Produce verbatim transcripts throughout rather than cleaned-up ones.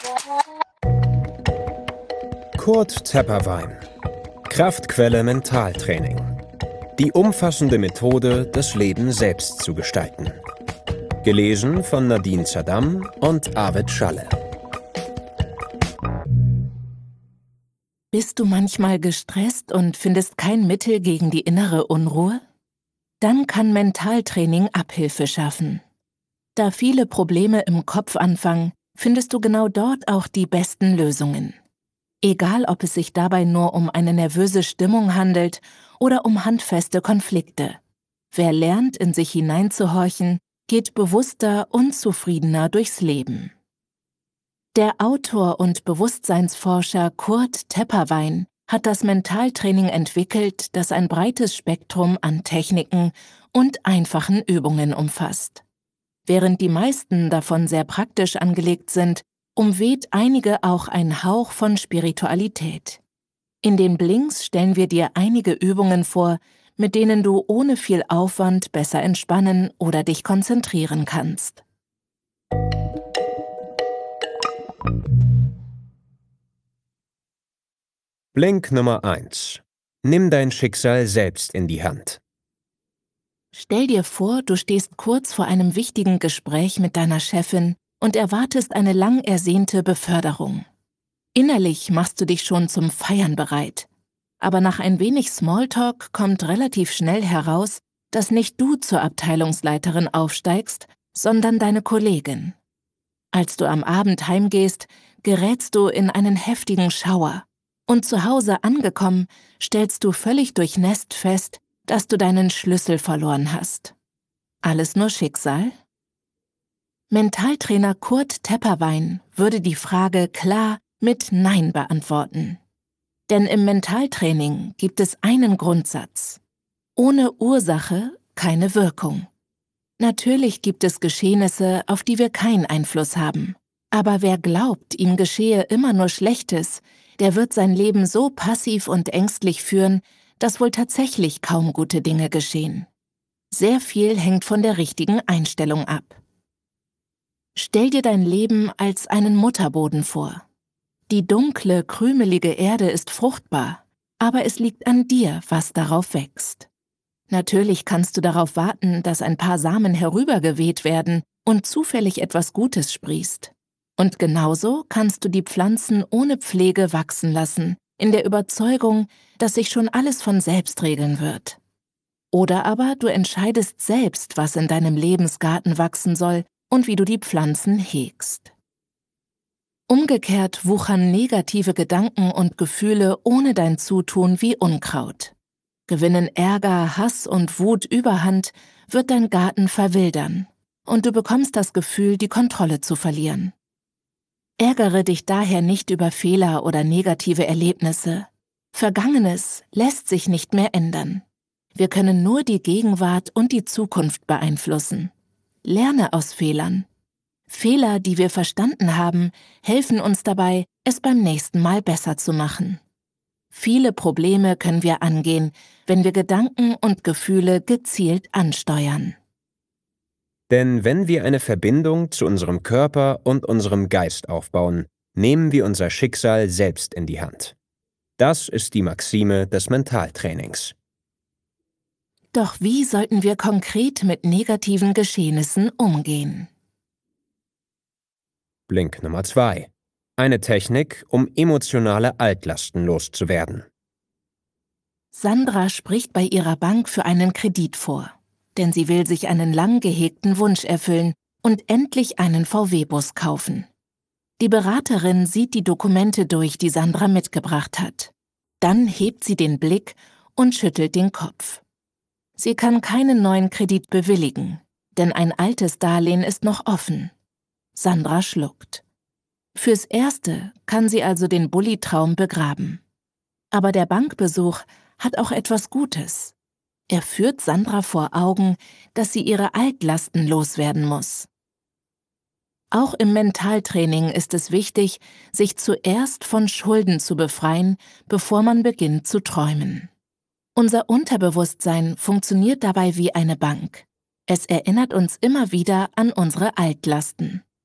Kurt Tepperwein. Kraftquelle Mentaltraining. Die umfassende Methode, das Leben selbst zu gestalten. Gelesen von Nadine Zadam und Arvid Schalle. Bist du manchmal gestresst und findest kein Mittel gegen die innere Unruhe? Dann kann Mentaltraining Abhilfe schaffen. Da viele Probleme im Kopf anfangen, findest du genau dort auch die besten Lösungen. Egal, ob es sich dabei nur um eine nervöse Stimmung handelt oder um handfeste Konflikte. Wer lernt, in sich hineinzuhorchen, geht bewusster und zufriedener durchs Leben. Der Autor und Bewusstseinsforscher Kurt Tepperwein hat das Mentaltraining entwickelt, das ein breites Spektrum an Techniken und einfachen Übungen umfasst. Während die meisten davon sehr praktisch angelegt sind, umweht einige auch ein Hauch von Spiritualität. In den Blinks stellen wir dir einige Übungen vor, mit denen du ohne viel Aufwand besser entspannen oder dich konzentrieren kannst. Blink Nummer eins. Nimm dein Schicksal selbst in die Hand. Stell dir vor, du stehst kurz vor einem wichtigen Gespräch mit deiner Chefin und erwartest eine lang ersehnte Beförderung. Innerlich machst du dich schon zum Feiern bereit. Aber nach ein wenig Smalltalk kommt relativ schnell heraus, dass nicht du zur Abteilungsleiterin aufsteigst, sondern deine Kollegin. Als du am Abend heimgehst, gerätst du in einen heftigen Schauer. Und zu Hause angekommen, stellst du völlig durchnässt fest, dass du deinen Schlüssel verloren hast. Alles nur Schicksal? Mentaltrainer Kurt Tepperwein würde die Frage klar mit Nein beantworten. Denn im Mentaltraining gibt es einen Grundsatz: Ohne Ursache keine Wirkung. Natürlich gibt es Geschehnisse, auf die wir keinen Einfluss haben. Aber wer glaubt, ihm geschehe immer nur Schlechtes, der wird sein Leben so passiv und ängstlich führen, dass wohl tatsächlich kaum gute Dinge geschehen. Sehr viel hängt von der richtigen Einstellung ab. Stell dir dein Leben als einen Mutterboden vor. Die dunkle, krümelige Erde ist fruchtbar, aber es liegt an dir, was darauf wächst. Natürlich kannst du darauf warten, dass ein paar Samen herübergeweht werden und zufällig etwas Gutes sprießt. Und genauso kannst du die Pflanzen ohne Pflege wachsen lassen, in der Überzeugung, dass sich schon alles von selbst regeln wird. Oder aber du entscheidest selbst, was in deinem Lebensgarten wachsen soll und wie du die Pflanzen hegst. Umgekehrt wuchern negative Gedanken und Gefühle ohne dein Zutun wie Unkraut. Gewinnen Ärger, Hass und Wut Überhand, wird dein Garten verwildern und du bekommst das Gefühl, die Kontrolle zu verlieren. Ärgere dich daher nicht über Fehler oder negative Erlebnisse. Vergangenes lässt sich nicht mehr ändern. Wir können nur die Gegenwart und die Zukunft beeinflussen. Lerne aus Fehlern. Fehler, die wir verstanden haben, helfen uns dabei, es beim nächsten Mal besser zu machen. Viele Probleme können wir angehen, wenn wir Gedanken und Gefühle gezielt ansteuern. Denn wenn wir eine Verbindung zu unserem Körper und unserem Geist aufbauen, nehmen wir unser Schicksal selbst in die Hand. Das ist die Maxime des Mentaltrainings. Doch wie sollten wir konkret mit negativen Geschehnissen umgehen? Blink Nummer zwei. Eine Technik, um emotionale Altlasten loszuwerden. Sandra spricht bei ihrer Bank für einen Kredit vor, denn sie will sich einen lang gehegten Wunsch erfüllen und endlich einen V W-Bus kaufen. Die Beraterin sieht die Dokumente durch, die Sandra mitgebracht hat. Dann hebt sie den Blick und schüttelt den Kopf. Sie kann keinen neuen Kredit bewilligen, denn ein altes Darlehen ist noch offen. Sandra schluckt. Fürs Erste kann sie also den Bulli-Traum begraben. Aber der Bankbesuch hat auch etwas Gutes. Er führt Sandra vor Augen, dass sie ihre Altlasten loswerden muss. Auch im Mentaltraining ist es wichtig, sich zuerst von Schulden zu befreien, bevor man beginnt zu träumen. Unser Unterbewusstsein funktioniert dabei wie eine Bank. Es erinnert uns immer wieder an unsere Altlasten.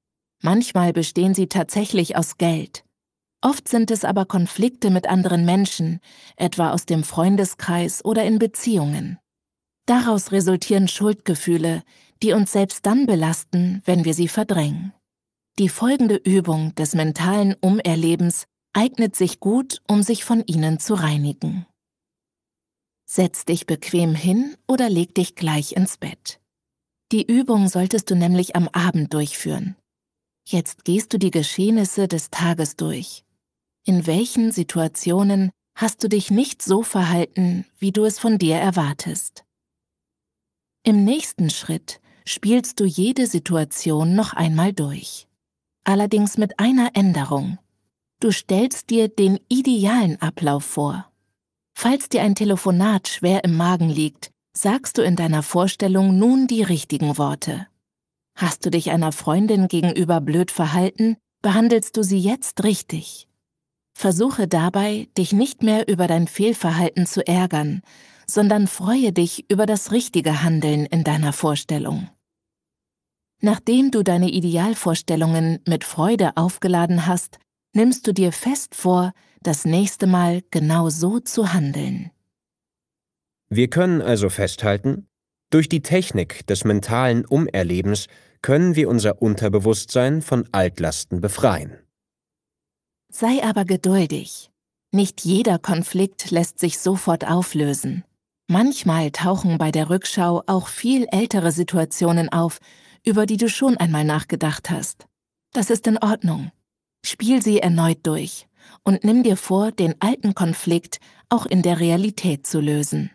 Manchmal bestehen sie tatsächlich aus Geld. Oft sind es aber Konflikte mit anderen Menschen, etwa aus dem Freundeskreis oder in Beziehungen. Daraus resultieren Schuldgefühle, die uns selbst dann belasten, wenn wir sie verdrängen. Die folgende Übung des mentalen Umerlebens eignet sich gut, um sich von ihnen zu reinigen. Setz dich bequem hin oder leg dich gleich ins Bett. Die Übung solltest du nämlich am Abend durchführen. Jetzt gehst du die Geschehnisse des Tages durch. In welchen Situationen hast du dich nicht so verhalten, wie du es von dir erwartest? Im nächsten Schritt spielst du jede Situation noch einmal durch. Allerdings mit einer Änderung. Du stellst dir den idealen Ablauf vor. Falls dir ein Telefonat schwer im Magen liegt, sagst du in deiner Vorstellung nun die richtigen Worte. Hast du dich einer Freundin gegenüber blöd verhalten, behandelst du sie jetzt richtig. Versuche dabei, dich nicht mehr über dein Fehlverhalten zu ärgern, sondern freue dich über das richtige Handeln in deiner Vorstellung. Nachdem du deine Idealvorstellungen mit Freude aufgeladen hast, nimmst du dir fest vor, das nächste Mal genau so zu handeln. Wir können also festhalten, durch die Technik des mentalen Umerlebens können wir unser Unterbewusstsein von Altlasten befreien. Sei aber geduldig. Nicht jeder Konflikt lässt sich sofort auflösen. Manchmal tauchen bei der Rückschau auch viel ältere Situationen auf, über die du schon einmal nachgedacht hast. Das ist in Ordnung. Spiel sie erneut durch und nimm dir vor, den alten Konflikt auch in der Realität zu lösen.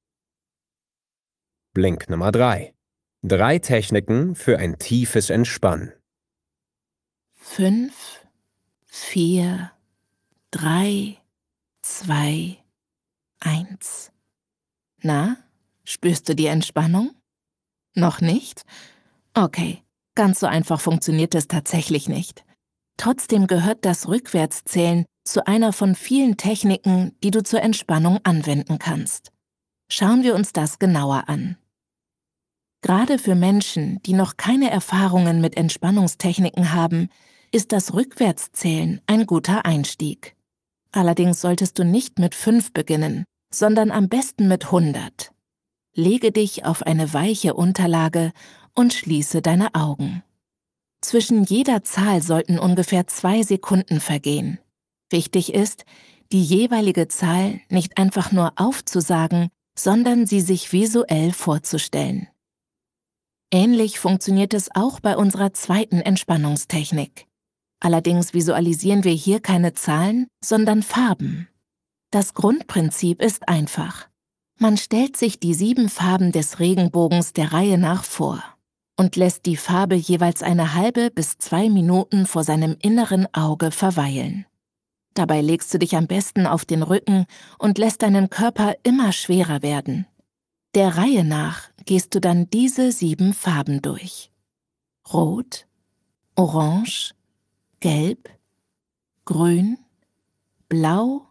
Blink Nummer drei. Drei Techniken für ein tiefes Entspannen. Fünf, vier, drei, zwei, eins. Na, spürst du die Entspannung? Noch nicht? Okay, ganz so einfach funktioniert es tatsächlich nicht. Trotzdem gehört das Rückwärtszählen zu einer von vielen Techniken, die du zur Entspannung anwenden kannst. Schauen wir uns das genauer an. Gerade für Menschen, die noch keine Erfahrungen mit Entspannungstechniken haben, ist das Rückwärtszählen ein guter Einstieg. Allerdings solltest du nicht mit fünf beginnen, sondern am besten mit hundert. Lege dich auf eine weiche Unterlage und schließe deine Augen. Zwischen jeder Zahl sollten ungefähr zwei Sekunden vergehen. Wichtig ist, die jeweilige Zahl nicht einfach nur aufzusagen, sondern sie sich visuell vorzustellen. Ähnlich funktioniert es auch bei unserer zweiten Entspannungstechnik. Allerdings visualisieren wir hier keine Zahlen, sondern Farben. Das Grundprinzip ist einfach. Man stellt sich die sieben Farben des Regenbogens der Reihe nach vor und lässt die Farbe jeweils eine halbe bis zwei Minuten vor seinem inneren Auge verweilen. Dabei legst du dich am besten auf den Rücken und lässt deinen Körper immer schwerer werden. Der Reihe nach gehst du dann diese sieben Farben durch. Rot, Orange, Gelb, Grün, Blau,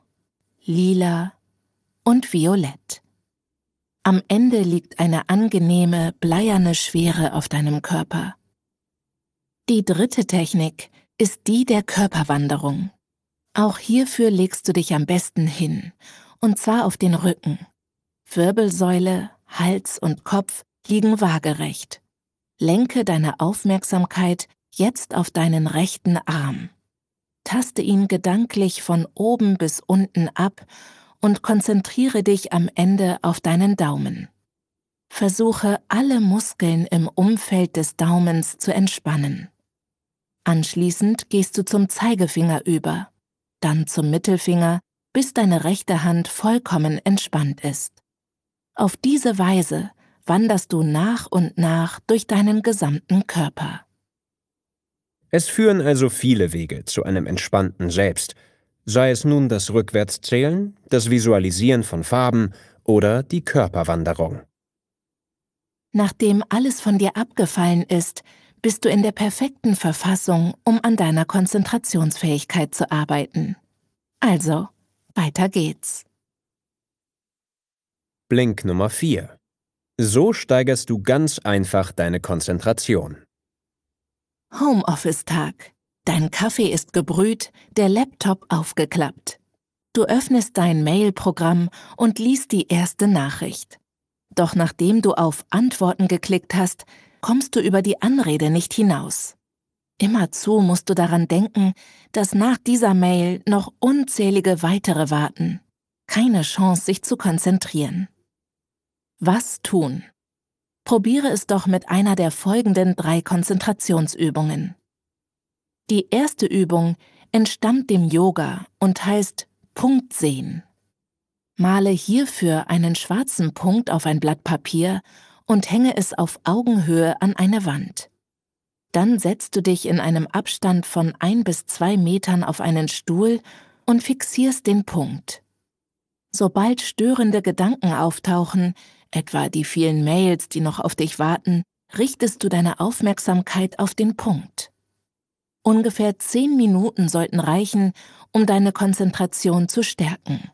Lila und Violett. Am Ende liegt eine angenehme, bleierne Schwere auf deinem Körper. Die dritte Technik ist die der Körperwanderung. Auch hierfür legst du dich am besten hin, und zwar auf den Rücken. Wirbelsäule, Hals und Kopf liegen waagerecht. Lenke deine Aufmerksamkeit jetzt auf deinen rechten Arm. Taste ihn gedanklich von oben bis unten ab und konzentriere dich am Ende auf deinen Daumen. Versuche, alle Muskeln im Umfeld des Daumens zu entspannen. Anschließend gehst du zum Zeigefinger über, dann zum Mittelfinger, bis deine rechte Hand vollkommen entspannt ist. Auf diese Weise wanderst du nach und nach durch deinen gesamten Körper. Es führen also viele Wege zu einem entspannten Selbst, sei es nun das Rückwärtszählen, das Visualisieren von Farben oder die Körperwanderung. Nachdem alles von dir abgefallen ist, bist du in der perfekten Verfassung, um an deiner Konzentrationsfähigkeit zu arbeiten. Also, weiter geht's. Blink Nummer vier. So steigerst du ganz einfach deine Konzentration. Homeoffice-Tag. Dein Kaffee ist gebrüht, der Laptop aufgeklappt. Du öffnest dein Mail-Programm und liest die erste Nachricht. Doch nachdem du auf Antworten geklickt hast, kommst du über die Anrede nicht hinaus. Immerzu musst du daran denken, dass nach dieser Mail noch unzählige weitere warten. Keine Chance, sich zu konzentrieren. Was tun? Probiere es doch mit einer der folgenden drei Konzentrationsübungen. Die erste Übung entstammt dem Yoga und heißt Punkt sehen. Male hierfür einen schwarzen Punkt auf ein Blatt Papier und hänge es auf Augenhöhe an eine Wand. Dann setzt du dich in einem Abstand von ein bis zwei Metern auf einen Stuhl und fixierst den Punkt. Sobald störende Gedanken auftauchen, etwa die vielen Mails, die noch auf dich warten, richtest du deine Aufmerksamkeit auf den Punkt. Ungefähr zehn Minuten sollten reichen, um deine Konzentration zu stärken.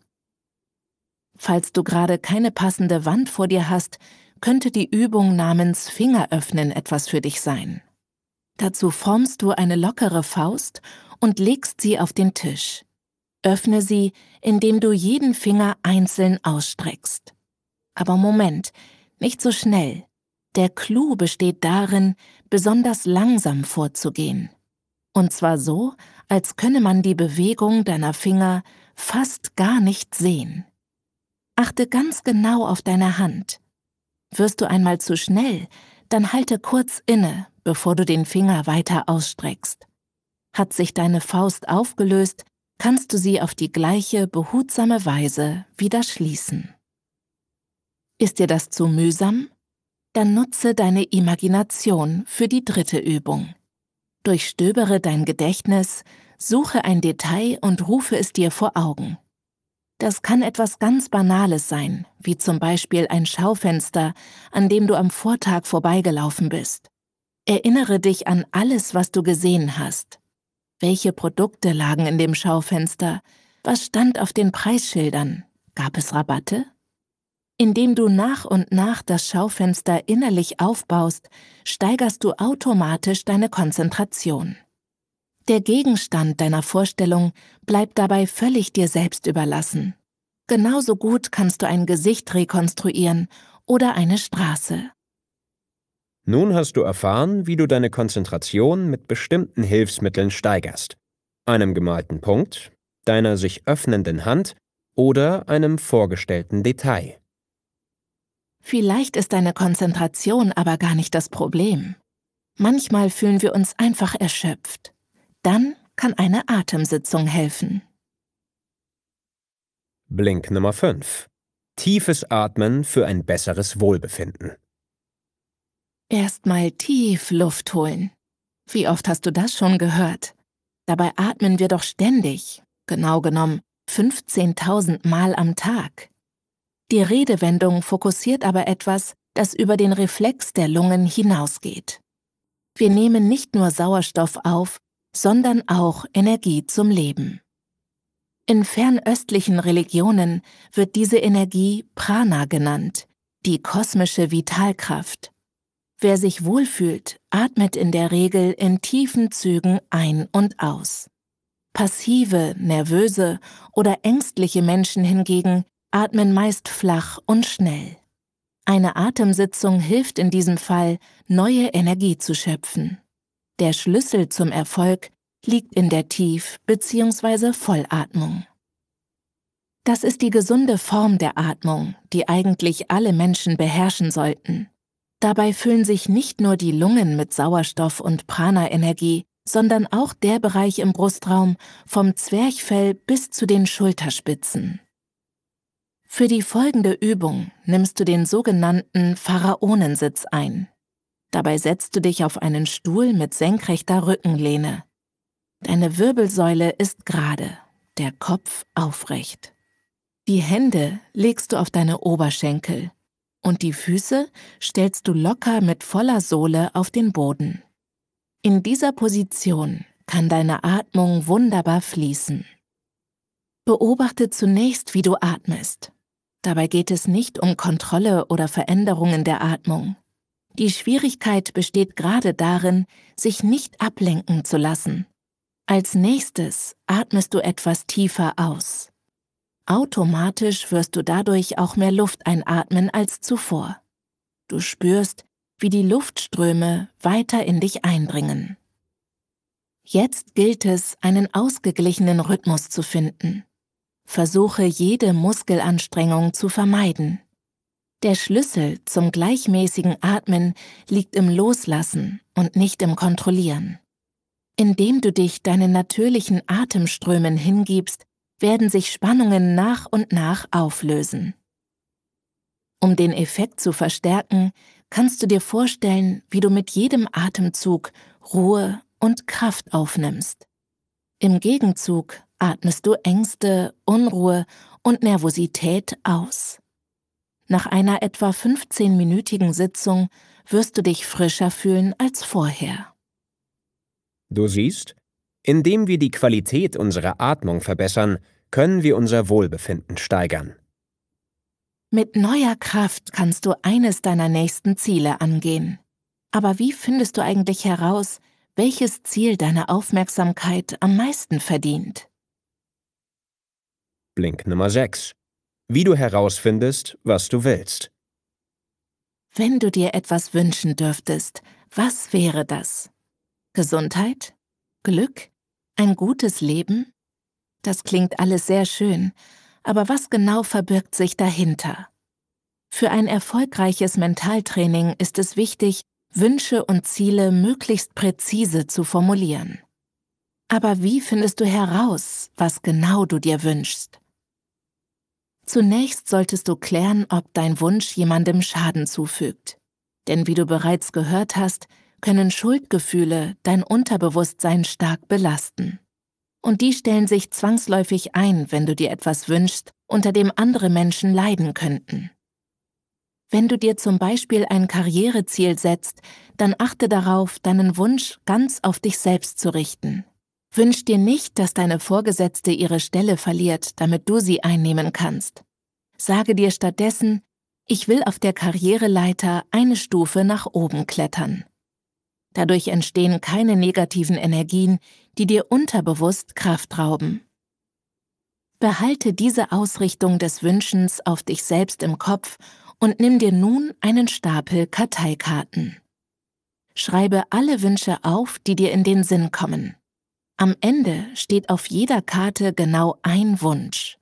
Falls du gerade keine passende Wand vor dir hast, könnte die Übung namens Fingeröffnen etwas für dich sein. Dazu formst du eine lockere Faust und legst sie auf den Tisch. Öffne sie, indem du jeden Finger einzeln ausstreckst. Aber Moment, nicht so schnell. Der Clou besteht darin, besonders langsam vorzugehen. Und zwar so, als könne man die Bewegung deiner Finger fast gar nicht sehen. Achte ganz genau auf deine Hand. Wirst du einmal zu schnell, dann halte kurz inne, bevor du den Finger weiter ausstreckst. Hat sich deine Faust aufgelöst, kannst du sie auf die gleiche behutsame Weise wieder schließen. Ist dir das zu mühsam? Dann nutze deine Imagination für die dritte Übung. Durchstöbere dein Gedächtnis, suche ein Detail und rufe es dir vor Augen. Das kann etwas ganz Banales sein, wie zum Beispiel ein Schaufenster, an dem du am Vortag vorbeigelaufen bist. Erinnere dich an alles, was du gesehen hast. Welche Produkte lagen in dem Schaufenster? Was stand auf den Preisschildern? Gab es Rabatte? Indem du nach und nach das Schaufenster innerlich aufbaust, steigerst du automatisch deine Konzentration. Der Gegenstand deiner Vorstellung bleibt dabei völlig dir selbst überlassen. Genauso gut kannst du ein Gesicht rekonstruieren oder eine Straße. Nun hast du erfahren, wie du deine Konzentration mit bestimmten Hilfsmitteln steigerst. Einem gemalten Punkt, deiner sich öffnenden Hand oder einem vorgestellten Detail. Vielleicht ist deine Konzentration aber gar nicht das Problem. Manchmal fühlen wir uns einfach erschöpft. Dann kann eine Atemsitzung helfen. Blink Nummer fünf. Tiefes Atmen für ein besseres Wohlbefinden. Erstmal tief Luft holen. Wie oft hast du das schon gehört? Dabei atmen wir doch ständig, genau genommen fünfzehntausend Mal am Tag. Die Redewendung fokussiert aber etwas, das über den Reflex der Lungen hinausgeht. Wir nehmen nicht nur Sauerstoff auf, sondern auch Energie zum Leben. In fernöstlichen Religionen wird diese Energie Prana genannt, die kosmische Vitalkraft. Wer sich wohlfühlt, atmet in der Regel in tiefen Zügen ein und aus. Passive, nervöse oder ängstliche Menschen hingegen atmen meist flach und schnell. Eine Atemsitzung hilft in diesem Fall, neue Energie zu schöpfen. Der Schlüssel zum Erfolg liegt in der Tief- bzw. Vollatmung. Das ist die gesunde Form der Atmung, die eigentlich alle Menschen beherrschen sollten. Dabei füllen sich nicht nur die Lungen mit Sauerstoff und Prana-Energie, sondern auch der Bereich im Brustraum vom Zwerchfell bis zu den Schulterspitzen. Für die folgende Übung nimmst du den sogenannten Pharaonensitz ein. Dabei setzt du dich auf einen Stuhl mit senkrechter Rückenlehne. Deine Wirbelsäule ist gerade, der Kopf aufrecht. Die Hände legst du auf deine Oberschenkel und die Füße stellst du locker mit voller Sohle auf den Boden. In dieser Position kann deine Atmung wunderbar fließen. Beobachte zunächst, wie du atmest. Dabei geht es nicht um Kontrolle oder Veränderungen der Atmung. Die Schwierigkeit besteht gerade darin, sich nicht ablenken zu lassen. Als nächstes atmest du etwas tiefer aus. Automatisch wirst du dadurch auch mehr Luft einatmen als zuvor. Du spürst, wie die Luftströme weiter in dich eindringen. Jetzt gilt es, einen ausgeglichenen Rhythmus zu finden. Versuche jede Muskelanstrengung zu vermeiden. Der Schlüssel zum gleichmäßigen Atmen liegt im Loslassen und nicht im Kontrollieren. Indem du dich deinen natürlichen Atemströmen hingibst, werden sich Spannungen nach und nach auflösen. Um den Effekt zu verstärken, kannst du dir vorstellen, wie du mit jedem Atemzug Ruhe und Kraft aufnimmst. Im Gegenzug atmest du Ängste, Unruhe und Nervosität aus. Nach einer etwa fünfzehnminütigen Sitzung wirst du dich frischer fühlen als vorher. Du siehst, indem wir die Qualität unserer Atmung verbessern, können wir unser Wohlbefinden steigern. Mit neuer Kraft kannst du eines deiner nächsten Ziele angehen. Aber wie findest du eigentlich heraus, welches Ziel deine Aufmerksamkeit am meisten verdient? Blink Nummer sechs. Wie du herausfindest, was du willst. Wenn du dir etwas wünschen dürftest, was wäre das? Gesundheit? Glück? Ein gutes Leben? Das klingt alles sehr schön, aber was genau verbirgt sich dahinter? Für ein erfolgreiches Mentaltraining ist es wichtig, Wünsche und Ziele möglichst präzise zu formulieren. Aber wie findest du heraus, was genau du dir wünschst? Zunächst solltest du klären, ob dein Wunsch jemandem Schaden zufügt. Denn wie du bereits gehört hast, können Schuldgefühle dein Unterbewusstsein stark belasten. Und die stellen sich zwangsläufig ein, wenn du dir etwas wünschst, unter dem andere Menschen leiden könnten. Wenn du dir zum Beispiel ein Karriereziel setzt, dann achte darauf, deinen Wunsch ganz auf dich selbst zu richten. Wünsch dir nicht, dass deine Vorgesetzte ihre Stelle verliert, damit du sie einnehmen kannst. Sage dir stattdessen, ich will auf der Karriereleiter eine Stufe nach oben klettern. Dadurch entstehen keine negativen Energien, die dir unterbewusst Kraft rauben. Behalte diese Ausrichtung des Wünschens auf dich selbst im Kopf und nimm dir nun einen Stapel Karteikarten. Schreibe alle Wünsche auf, die dir in den Sinn kommen. Am Ende steht auf jeder Karte genau ein Wunsch.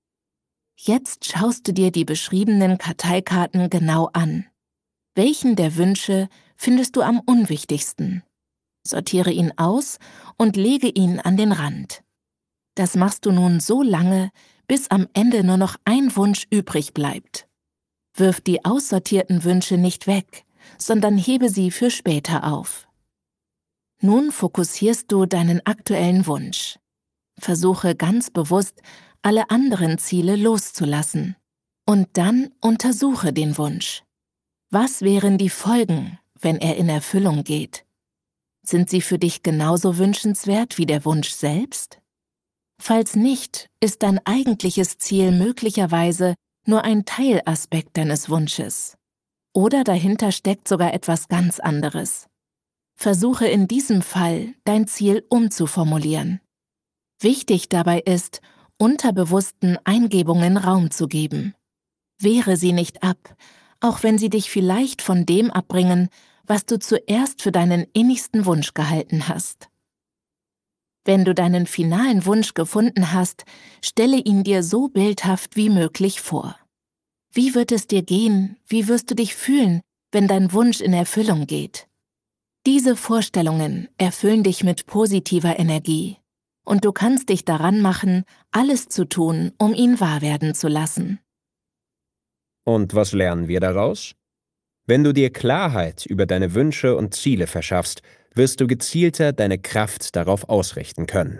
Jetzt schaust du dir die beschriebenen Karteikarten genau an. Welchen der Wünsche findest du am unwichtigsten? Sortiere ihn aus und lege ihn an den Rand. Das machst du nun so lange, bis am Ende nur noch ein Wunsch übrig bleibt. Wirf die aussortierten Wünsche nicht weg, sondern hebe sie für später auf. Nun fokussierst du deinen aktuellen Wunsch. Versuche ganz bewusst, alle anderen Ziele loszulassen. Und dann untersuche den Wunsch. Was wären die Folgen, wenn er in Erfüllung geht? Sind sie für dich genauso wünschenswert wie der Wunsch selbst? Falls nicht, ist dein eigentliches Ziel möglicherweise nur ein Teilaspekt deines Wunsches. Oder dahinter steckt sogar etwas ganz anderes. Versuche in diesem Fall, dein Ziel umzuformulieren. Wichtig dabei ist, unterbewussten Eingebungen Raum zu geben. Wehre sie nicht ab, auch wenn sie dich vielleicht von dem abbringen, was du zuerst für deinen innigsten Wunsch gehalten hast. Wenn du deinen finalen Wunsch gefunden hast, stelle ihn dir so bildhaft wie möglich vor. Wie wird es dir gehen, wie wirst du dich fühlen, wenn dein Wunsch in Erfüllung geht? Diese Vorstellungen erfüllen dich mit positiver Energie und du kannst dich daran machen, alles zu tun, um ihn wahr werden zu lassen. Und was lernen wir daraus? Wenn du dir Klarheit über deine Wünsche und Ziele verschaffst, wirst du gezielter deine Kraft darauf ausrichten können.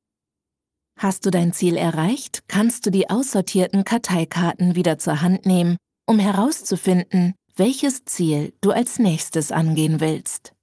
Hast du dein Ziel erreicht, kannst du die aussortierten Karteikarten wieder zur Hand nehmen, um herauszufinden, welches Ziel du als nächstes angehen willst.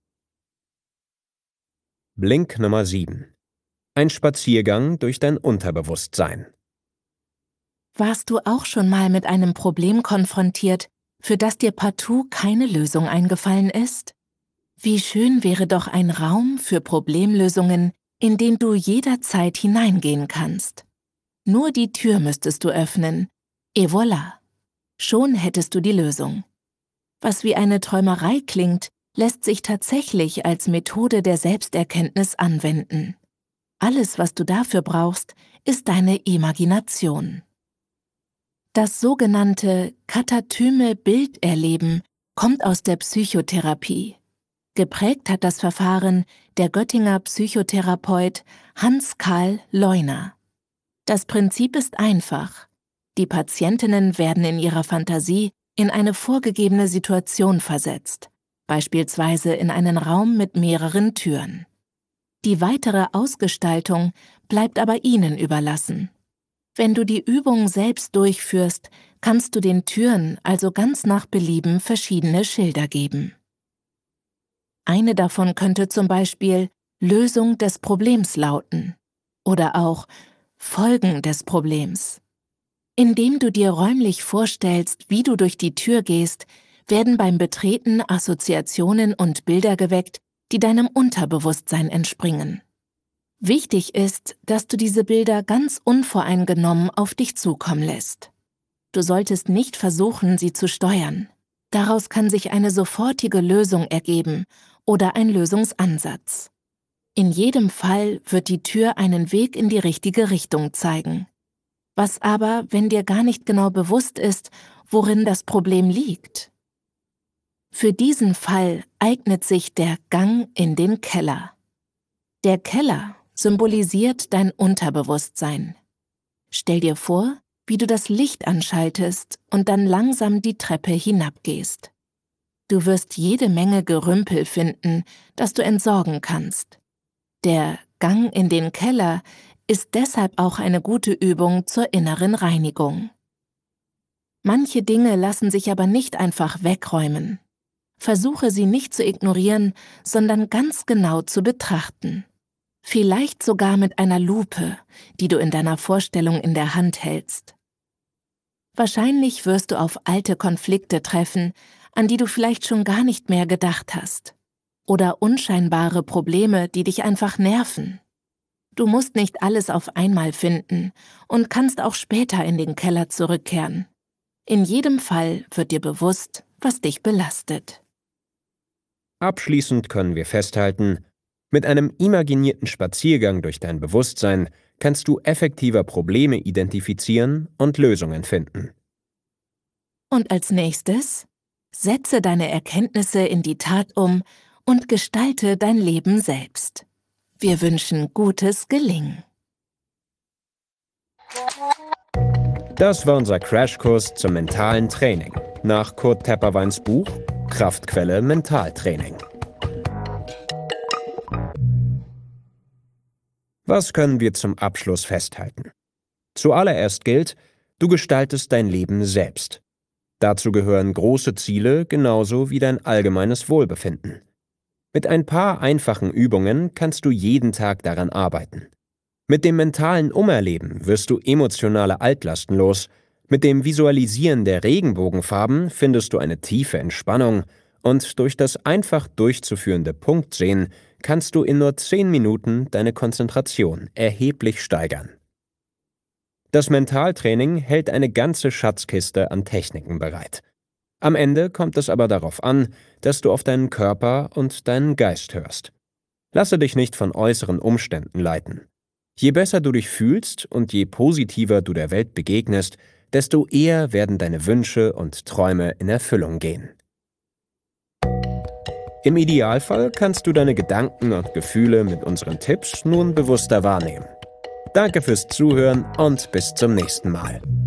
Blink Nummer sieben. Ein Spaziergang durch dein Unterbewusstsein. Warst du auch schon mal mit einem Problem konfrontiert, für das dir partout keine Lösung eingefallen ist? Wie schön wäre doch ein Raum für Problemlösungen, in den du jederzeit hineingehen kannst. Nur die Tür müsstest du öffnen. Et voilà. Schon hättest du die Lösung. Was wie eine Träumerei klingt, lässt sich tatsächlich als Methode der Selbsterkenntnis anwenden. Alles, was du dafür brauchst, ist deine Imagination. Das sogenannte katatyme Bilderleben kommt aus der Psychotherapie. Geprägt hat das Verfahren der Göttinger Psychotherapeut Hans-Karl Leuner. Das Prinzip ist einfach. Die Patientinnen werden in ihrer Fantasie in eine vorgegebene Situation versetzt, beispielsweise in einen Raum mit mehreren Türen. Die weitere Ausgestaltung bleibt aber ihnen überlassen. Wenn du die Übung selbst durchführst, kannst du den Türen also ganz nach Belieben verschiedene Schilder geben. Eine davon könnte zum Beispiel Lösung des Problems lauten oder auch Folgen des Problems. Indem du dir räumlich vorstellst, wie du durch die Tür gehst, werden beim Betreten Assoziationen und Bilder geweckt, die deinem Unterbewusstsein entspringen. Wichtig ist, dass du diese Bilder ganz unvoreingenommen auf dich zukommen lässt. Du solltest nicht versuchen, sie zu steuern. Daraus kann sich eine sofortige Lösung ergeben oder ein Lösungsansatz. In jedem Fall wird die Tür einen Weg in die richtige Richtung zeigen. Was aber, wenn dir gar nicht genau bewusst ist, worin das Problem liegt? Für diesen Fall eignet sich der Gang in den Keller. Der Keller symbolisiert dein Unterbewusstsein. Stell dir vor, wie du das Licht anschaltest und dann langsam die Treppe hinabgehst. Du wirst jede Menge Gerümpel finden, das du entsorgen kannst. Der Gang in den Keller ist deshalb auch eine gute Übung zur inneren Reinigung. Manche Dinge lassen sich aber nicht einfach wegräumen. Versuche sie nicht zu ignorieren, sondern ganz genau zu betrachten. Vielleicht sogar mit einer Lupe, die du in deiner Vorstellung in der Hand hältst. Wahrscheinlich wirst du auf alte Konflikte treffen, an die du vielleicht schon gar nicht mehr gedacht hast. Oder unscheinbare Probleme, die dich einfach nerven. Du musst nicht alles auf einmal finden und kannst auch später in den Keller zurückkehren. In jedem Fall wird dir bewusst, was dich belastet. Abschließend können wir festhalten, mit einem imaginierten Spaziergang durch dein Bewusstsein kannst du effektiver Probleme identifizieren und Lösungen finden. Und als nächstes, setze deine Erkenntnisse in die Tat um und gestalte dein Leben selbst. Wir wünschen gutes Gelingen. Das war unser Crashkurs zum mentalen Training nach Kurt Tepperweins Buch Kraftquelle Mentaltraining. Was können wir zum Abschluss festhalten? Zuallererst gilt, du gestaltest dein Leben selbst. Dazu gehören große Ziele genauso wie dein allgemeines Wohlbefinden. Mit ein paar einfachen Übungen kannst du jeden Tag daran arbeiten. Mit dem mentalen Umerleben wirst du emotionale Altlasten los, mit dem Visualisieren der Regenbogenfarben findest du eine tiefe Entspannung und durch das einfach durchzuführende Punktsehen kannst du in nur zehn Minuten deine Konzentration erheblich steigern. Das Mentaltraining hält eine ganze Schatzkiste an Techniken bereit. Am Ende kommt es aber darauf an, dass du auf deinen Körper und deinen Geist hörst. Lasse dich nicht von äußeren Umständen leiten. Je besser du dich fühlst und je positiver du der Welt begegnest, desto eher werden deine Wünsche und Träume in Erfüllung gehen. Im Idealfall kannst du deine Gedanken und Gefühle mit unseren Tipps nun bewusster wahrnehmen. Danke fürs Zuhören und bis zum nächsten Mal.